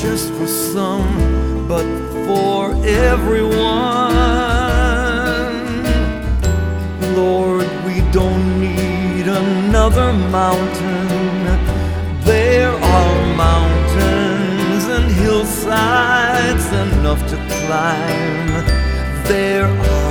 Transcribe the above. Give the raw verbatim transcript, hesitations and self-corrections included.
just for some, but for everyone. Lord, we don't need another mountain. There are mountains and hillsides enough to climb. There are